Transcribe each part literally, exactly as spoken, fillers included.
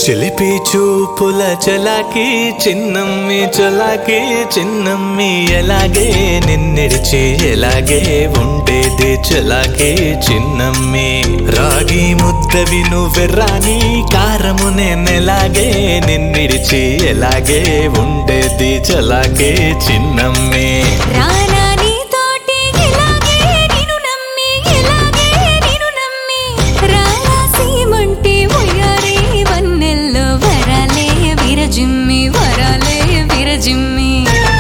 చిలిపి చూపుల చలాకి చిన్నమ్మి చలాకి చిన్నమ్మి ఎలాగే నిన్నిడిచి ఎలాగే ఉండేది చలాకి చిన్నమ్మి రాగి ముద్దవి నువ్వెర్రాని కారము నేనెలాగే నిన్నిడిచి ఎలాగే ఉండేది చలాకి చిన్నమ్మి జిమ్మి వరాలే విరజిమ్మి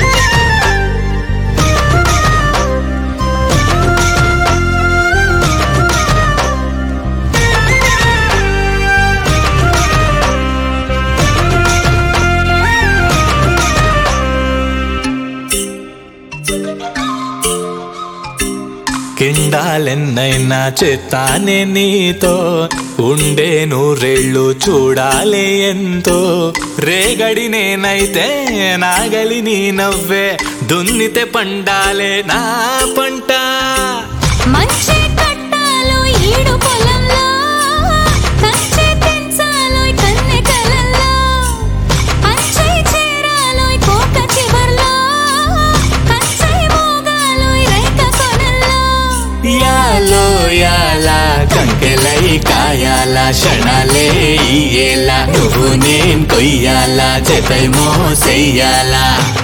కిండాలెన్నైనా చేస్తానే నీతో ఉండే నూరేళ్ళు చూడాలి ఎంతో రేగడి నేనైతే నాగలి నీ నవ్వే దున్నితే పండాలే నా పంట మంచి కట్టాలో ఈడు పొలంలో కంచె తెంచాలో కన్నె కలల్లో అంచై చేరాలో కోక చివర్లో కంచై మోగాలో రేఖ కొనల్లో యాలో యాలా కంకెలై కాయాల క్షణాలే ఇయ్యేలా నువ్వు నేను కొయ్యాలా జతై మోసెయ్యాలా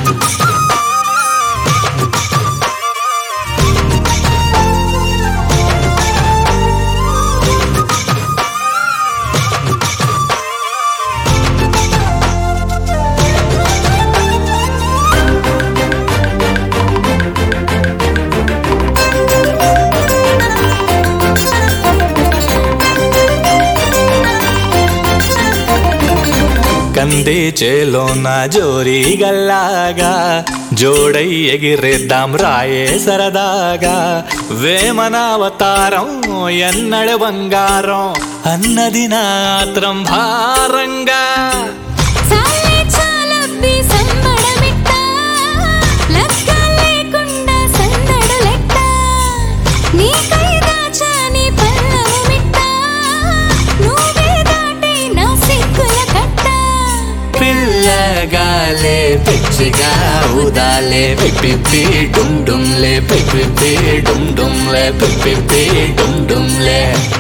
కంది చేలోన జోరీ గల్లాగా జోడై ఎగిరేద్దాం రాయే సరదాగా వేమనావతారం ఎన్నడ బంగారం అన్నది నాత్రం భారంగా పిల్లగాలే పిచ్చిగా ఊదాలే పిప్పి డుమ్ డుమ్లే పిప్పి డుమ్ డుమ్లే పిప్పి డుమ్ డుమ్లే